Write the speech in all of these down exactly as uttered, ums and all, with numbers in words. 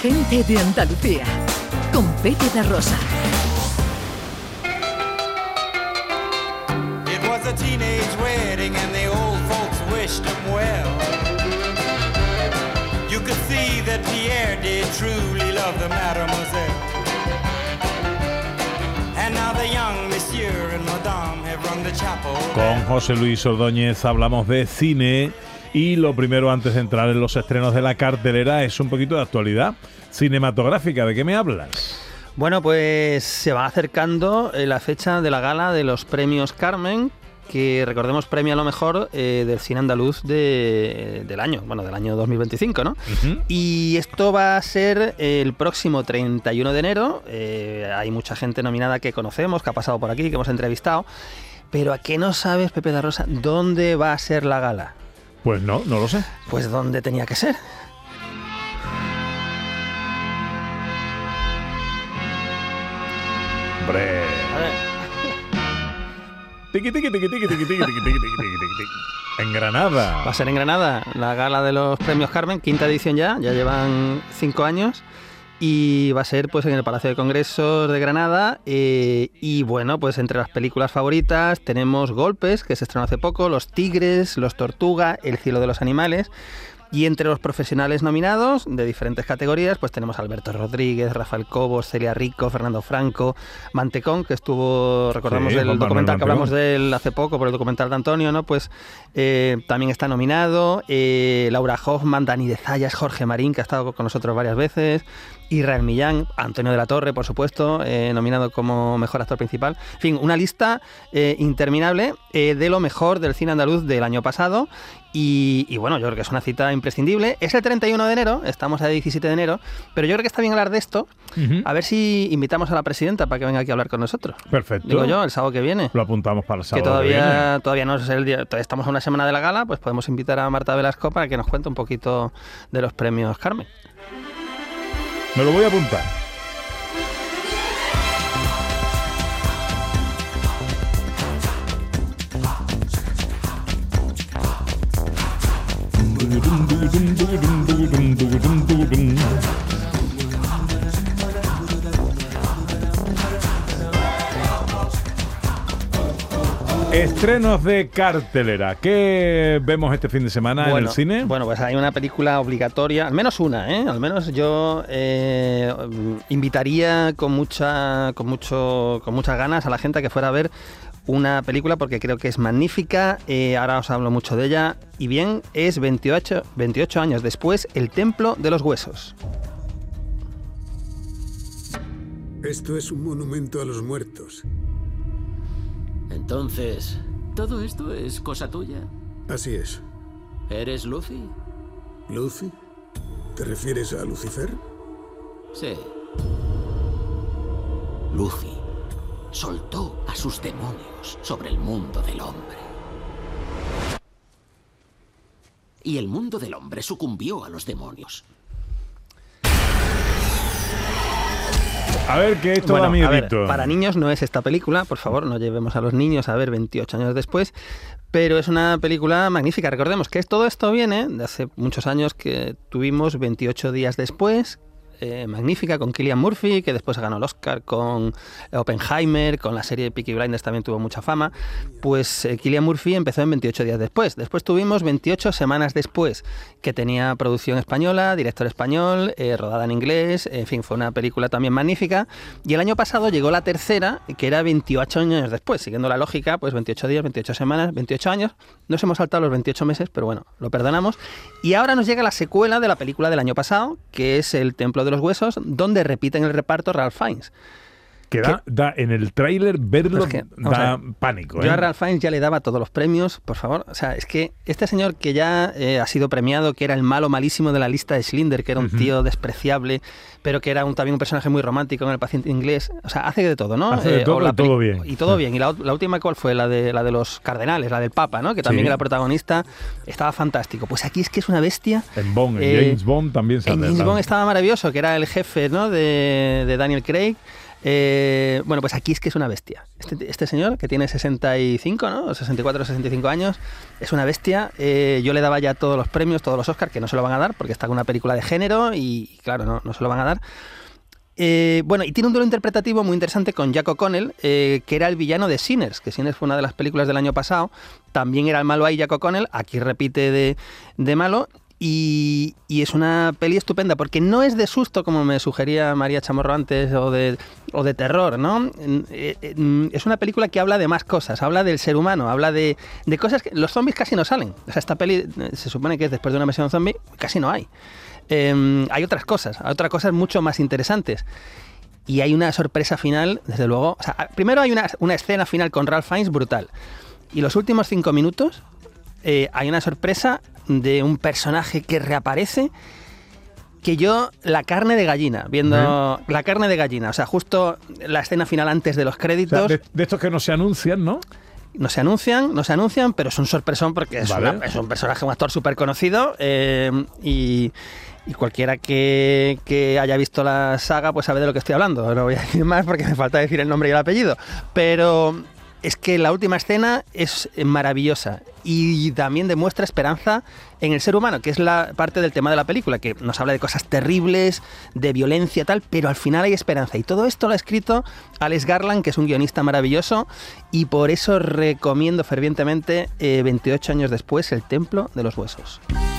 Gente de Andalucía, con Pepe da Rosa. It was a teenage wedding and the old folks wished him well. You could see that Pierre did truly love the mademoiselle. And now the young monsieur and madame have rung the chapel. Con José Luis Ordóñez hablamos de cine y lo primero, antes de entrar en los estrenos de la cartelera, es un poquito de actualidad cinematográfica. ¿De qué me hablas? Bueno, pues se va acercando la fecha de la gala de los premios Carmen, que recordemos premia a lo mejor eh, del cine andaluz de, del año, bueno, del año dos mil veinticinco, ¿no? Uh-huh. Y esto va a ser el próximo treinta y uno de enero. Eh, hay mucha gente nominada que conocemos, que ha pasado por aquí, que hemos entrevistado. Pero ¿a qué no sabes, Pepe da Rosa, dónde va a ser la gala? Pues no, no lo sé. Pues dónde tenía que ser. Hombre. A ver. Tiqui, tiqui, tiqui, tiqui, tiqui, tiqui, tiqui, tiqui, tiqui. En Granada. Va a ser en Granada, la gala de los premios Carmen, quinta edición ya, ya llevan cinco años. Y va a ser pues en el Palacio de Congresos de Granada. Eh, y bueno, pues entre las películas favoritas tenemos Golpes, que se estrenó hace poco, Los Tigres, Los Tortuga, El cielo de los animales. Y entre los profesionales nominados de diferentes categorías, pues tenemos a Alberto Rodríguez, Rafael Cobos, Celia Rico, Fernando Franco, Mantecón, que estuvo, recordamos sí, el documental que hablamos de él hace poco, por el documental de Antonio, ¿no? Pues eh, también está nominado, eh, Laura Hoffman, Dani de Zayas, Jorge Marín, que ha estado con nosotros varias veces, Israel Millán, Antonio de la Torre, por supuesto, eh, nominado como mejor actor principal. En fin, una lista eh, interminable eh, de lo mejor del cine andaluz del año pasado. Y, y bueno, yo creo que es una cita imprescindible. Es el treinta y uno de enero, estamos a diecisiete de enero, pero yo creo que está bien hablar de esto. Uh-huh. A ver si invitamos a la presidenta para que venga aquí a hablar con nosotros. Perfecto. Digo yo, el sábado que viene. Lo apuntamos para el sábado que todavía, que viene. Todavía no es el día, todavía estamos a una semana de la gala, pues podemos invitar a Marta Velasco para que nos cuente un poquito de los premios Carmen. Me lo voy a apuntar. Estrenos de cartelera. ¿Qué vemos este fin de semana bueno, en el cine? Bueno, pues hay una película obligatoria, al menos una, ¿eh? Al menos yo eh, invitaría con mucha, con mucho, con muchas ganas a la gente a que fuera a ver una película porque creo que es magnífica. Eh, ahora os hablo mucho de ella. Y bien, es veintiocho, veintiocho años después, El Templo de los Huesos. Esto es un monumento a los muertos. Entonces, ¿todo esto es cosa tuya? Así es. ¿Eres Lucy? ¿Lucy? ¿Te refieres a Lucifer? Sí. Lucy soltó a sus demonios sobre el mundo del hombre. Y el mundo del hombre sucumbió a los demonios. A ver, que esto bueno, da miedito. A ver, para niños no es esta película, por favor, no llevemos a los niños a ver veintiocho años después, pero es una película magnífica. Recordemos que todo esto viene de hace muchos años que tuvimos veintiocho días después, eh, magnífica, con Cillian Murphy, que después ganó el Oscar con Oppenheimer, con la serie Peaky Blinders también tuvo mucha fama. Pues eh, Cillian Murphy empezó en veintiocho días después. Después tuvimos veintiocho semanas después, que tenía producción española, director español, eh, rodada en inglés, en fin, fue una película también magnífica. Y el año pasado llegó la tercera, que era veintiocho años después, siguiendo la lógica, pues veintiocho días, veintiocho semanas, veintiocho años. Nos hemos saltado los veintiocho meses, pero bueno, lo perdonamos. Y ahora nos llega la secuela de la película del año pasado, que es El Templo de los Huesos, donde repiten el reparto Ralph Fiennes. Que da, da en el tráiler verlo, es que, da ver, pánico. ¿eh? Yo a Ralph Fiennes ya le daba todos los premios, por favor. O sea, es que este señor que ya eh, ha sido premiado, que era el malo malísimo de la lista de Schindler, que era un uh-huh. tío despreciable, pero que era un, también un personaje muy romántico en El paciente inglés. O sea, hace de todo, ¿no? Hace de todo, eh, y todo bien. Y todo bien. Y la, la última, ¿cuál fue? La de, la de los cardenales, la del Papa, ¿no? Que también sí. era protagonista. Estaba fantástico. Pues aquí es que es una bestia. En Bond, en eh, James Bond también sale. En James Bond estaba maravilloso, que era el jefe, ¿no? de, de Daniel Craig. Eh, bueno, pues aquí es que es una bestia. Este, este señor, que tiene sesenta y cinco, ¿no? sesenta y cuatro, sesenta y cinco años, es una bestia. Eh, yo le daba ya todos los premios, todos los Oscars, que no se lo van a dar, porque está con una película de género y, claro, no, no se lo van a dar. Eh, bueno, y tiene un duelo interpretativo muy interesante con Jack O'Connell, eh, que era el villano de Sinners, que Sinners fue una de las películas del año pasado. También era el malo ahí Jack O'Connell, aquí repite de, de malo. Y, y es una peli estupenda, porque no es de susto, como me sugería María Chamorro antes, o de, o de terror, ¿no? Es una película que habla de más cosas, habla del ser humano, habla de, de cosas que... Los zombies casi no salen. O sea, esta peli se supone que es después de una misión zombie, casi no hay. Eh, hay otras cosas, hay otras cosas mucho más interesantes. Y hay una sorpresa final, desde luego. O sea, primero hay una, una escena final con Ralph Fiennes brutal. Y los últimos cinco minutos eh, hay una sorpresa de un personaje que reaparece, que yo, la carne de gallina, viendo uh-huh. la carne de gallina, o sea, justo la escena final antes de los créditos. O sea, de, de estos que no se anuncian, ¿no? No se anuncian, no se anuncian, pero es un sorpresón porque es, vale. una, es un personaje, un actor súper conocido eh, y... Y cualquiera que, que haya visto la saga pues sabe de lo que estoy hablando. No voy a decir más porque me falta decir el nombre y el apellido. Pero es que la última escena es maravillosa y también demuestra esperanza en el ser humano, que es la parte del tema de la película, que nos habla de cosas terribles, de violencia tal, pero al final hay esperanza. Y todo esto lo ha escrito Alex Garland, que es un guionista maravilloso, y por eso recomiendo fervientemente eh, veintiocho años después, El Templo de los Huesos.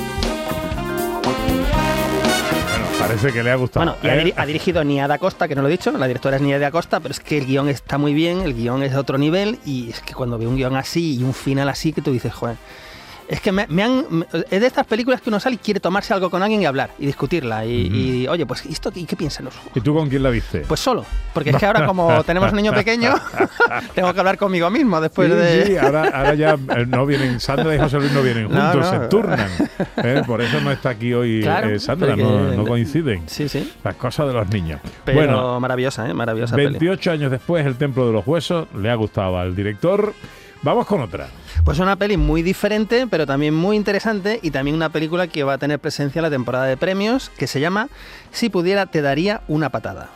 Parece que le ha gustado. Bueno, y ha, diri- ha dirigido Nia Da Costa, que no lo he dicho, la directora es Nia Da Costa, pero es que el guión está muy bien, el guión es de otro nivel, y es que cuando veo un guión así y un final así, que tú dices, joder, es que me, me han... Me, es de estas películas que uno sale y quiere tomarse algo con alguien y hablar, y discutirla, y, uh-huh. y oye, pues, ¿esto qué, qué piensan los...? ¿Y tú con quién la viste? Pues solo, porque es que ahora como tenemos un niño pequeño, tengo que hablar conmigo mismo después sí, de... Sí, ahora, ahora ya no vienen, Sandra y José Luis no vienen juntos, no, no. se turnan. ¿eh? Por eso no está aquí hoy claro, eh, Sandra, porque, no, no coinciden. Sí, sí. Las cosas de los niños. Pero bueno, maravillosa, ¿eh? Maravillosa veintiocho peli. años después, El Templo de los Huesos, le ha gustado al director. Vamos con otra. Pues una peli muy diferente, pero también muy interesante, y también una película que va a tener presencia en la temporada de premios, que se llama Si pudiera, te daría una patada.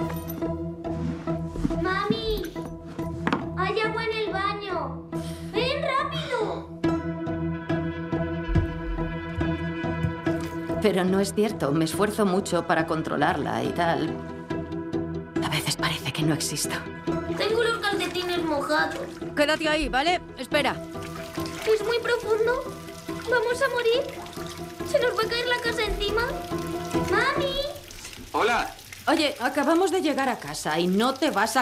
¡Mami! ¡Hay agua en el baño! ¡Ven rápido! Pero no es cierto, me esfuerzo mucho para controlarla y tal. A veces parece que no existo. Tengo los calcetines mojados. Quédate ahí, ¿vale? Espera. ¿Es muy profundo? ¿Vamos a morir? ¿Se nos va a caer la casa encima? ¡Mami! Hola. Oye, acabamos de llegar a casa y no te vas a...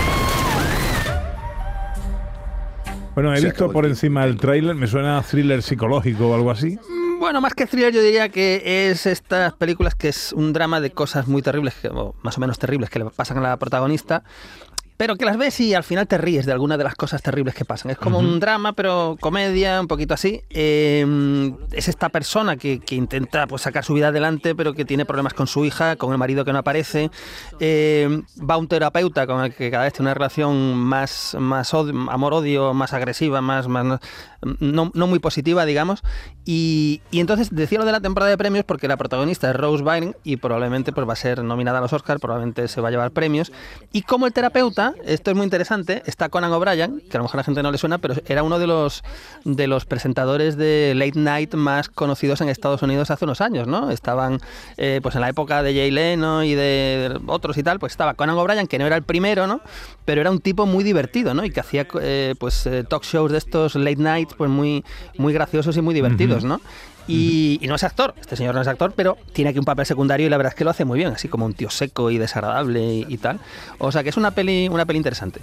Bueno, he visto por encima el tráiler, me suena a thriller psicológico o algo así. Bueno, más que thriller yo diría que es estas películas que es un drama de cosas muy terribles, que, o más o menos terribles, que le pasan a la protagonista, pero que las ves y al final te ríes de alguna de las cosas terribles que pasan. Es como uh-huh. un drama, pero comedia, un poquito así. Eh, es esta persona que, que intenta pues, sacar su vida adelante, pero que tiene problemas con su hija, con el marido que no aparece. Eh, va a un terapeuta con el que cada vez tiene una relación más, más odio, amor-odio, más agresiva, más, más no, no muy positiva, digamos. Y, y entonces decía lo de la temporada de premios porque la protagonista es Rose Byrne y probablemente pues, va a ser nominada a los Oscars, probablemente se va a llevar premios. Y como el terapeuta, esto es muy interesante, está Conan O'Brien, que a lo mejor a la gente no le suena, pero era uno de los de los presentadores de Late Night más conocidos en Estados Unidos hace unos años, ¿no? Estaban, eh, pues en la época de Jay Leno y de otros y tal, pues estaba Conan O'Brien, que no era el primero, ¿no? Pero era un tipo muy divertido, ¿no? Y que hacía, eh, pues, eh, talk shows de estos Late Night, pues muy, muy graciosos y muy divertidos, ¿no? Y, y no es actor, este señor no es actor, pero tiene aquí un papel secundario y la verdad es que lo hace muy bien, así como un tío seco y desagradable y, y tal. O sea que es una peli, una peli interesante.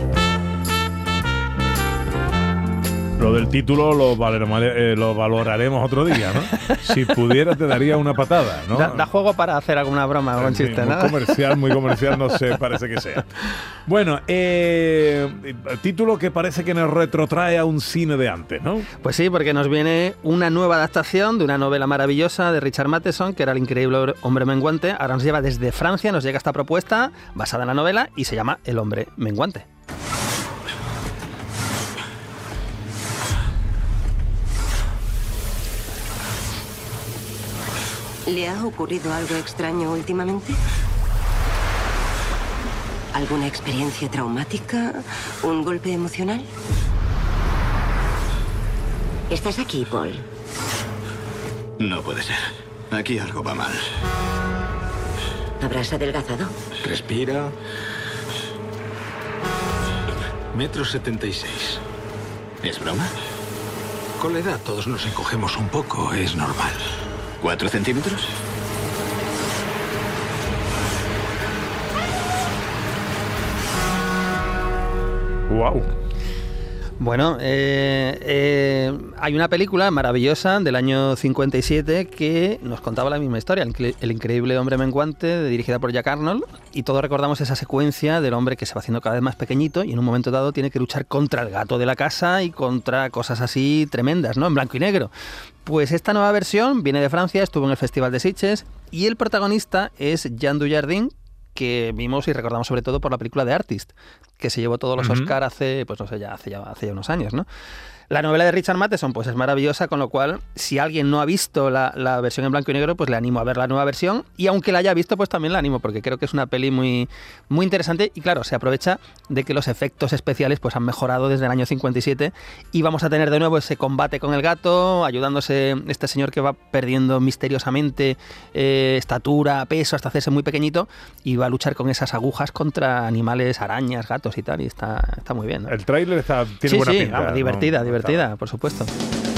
Lo del título lo, valorare, eh, lo valoraremos otro día, ¿no? Si pudiera te daría una patada, ¿no? Da, da juego para hacer alguna broma o un chiste, sí, ¿no? Muy comercial, muy comercial, no sé, parece que sea. Bueno, eh, título que parece que nos retrotrae a un cine de antes, ¿no? Pues sí, porque nos viene una nueva adaptación de una novela maravillosa de Richard Matheson, que era El increíble hombre menguante. Ahora nos lleva desde Francia, nos llega esta propuesta basada en la novela y se llama El hombre menguante. ¿Le ha ocurrido algo extraño últimamente? ¿Alguna experiencia traumática? ¿Un golpe emocional? ¿Estás aquí, Paul? No puede ser. Aquí algo va mal. ¿Habrás adelgazado? Respira. Metro setenta y seis. ¿Es broma? Con la edad todos nos encogemos un poco, es normal. ¿Cuatro centímetros? Wow. Bueno, eh, eh, hay una película maravillosa del año cincuenta y siete que nos contaba la misma historia, El, el increíble hombre menguante, dirigida por Jack Arnold, y todos recordamos esa secuencia del hombre que se va haciendo cada vez más pequeñito y en un momento dado tiene que luchar contra el gato de la casa y contra cosas así tremendas, ¿no? En blanco y negro. Pues esta nueva versión viene de Francia, estuvo en el Festival de Sitges y el protagonista es Jean Dujardin, que vimos y recordamos sobre todo por la película The Artist, que se llevó todos los uh-huh. Oscar hace, pues no sé, ya hace, ya hace ya unos años, ¿no? La novela de Richard Matheson pues es maravillosa, con lo cual, si alguien no ha visto la, la versión en blanco y negro, pues le animo a ver la nueva versión, y aunque la haya visto, pues también la animo, porque creo que es una peli muy, muy interesante, y claro, se aprovecha de que los efectos especiales pues han mejorado desde el año cincuenta y siete, y vamos a tener de nuevo ese combate con el gato, ayudándose este señor que va perdiendo misteriosamente eh, estatura, peso, hasta hacerse muy pequeñito, y va a luchar con esas agujas contra animales, arañas, gatos y tal, y está, está muy bien, ¿no? El tráiler está, tiene sí, buena sí, pinta. Vamos, divertida, ¿no? divertida, por supuesto.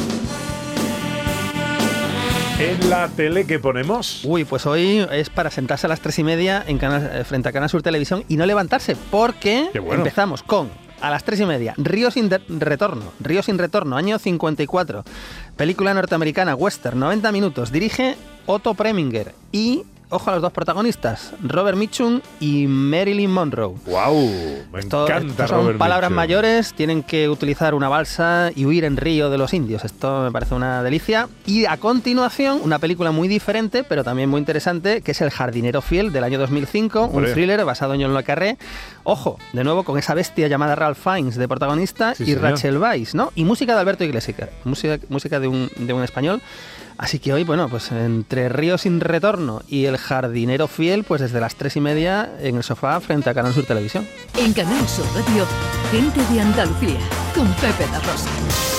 ¿En la tele qué ponemos? Uy, pues hoy es para sentarse a las tres y media en Canal, frente a Canal Sur Televisión y no levantarse, porque bueno. empezamos con, a las tres y media, Río sin de- retorno, Río sin retorno, año cincuenta y cuatro, película norteamericana, western, noventa minutos, dirige Otto Preminger y... Ojo a los dos protagonistas, Robert Mitchum y Marilyn Monroe. ¡Wow! Me esto, encanta esto son Robert palabras Mitchum. mayores, tienen que utilizar una balsa y huir en río de los indios. Esto me parece una delicia. Y a continuación, una película muy diferente, pero también muy interesante, que es El jardinero fiel, del año dos mil cinco, Hombre. un thriller basado en John le Carré. Ojo, de nuevo, con esa bestia llamada Ralph Fiennes de protagonista Sí, y señor. Rachel Weisz, ¿no? Y música de Alberto Iglesias, música, música de, un, de un español. Así que hoy, bueno, pues entre Río sin retorno y El jardinero fiel, pues desde las tres y media en el sofá frente a Canal Sur Televisión. En Canal Sur Radio, Gente de Andalucía, con Pepe da Rosa.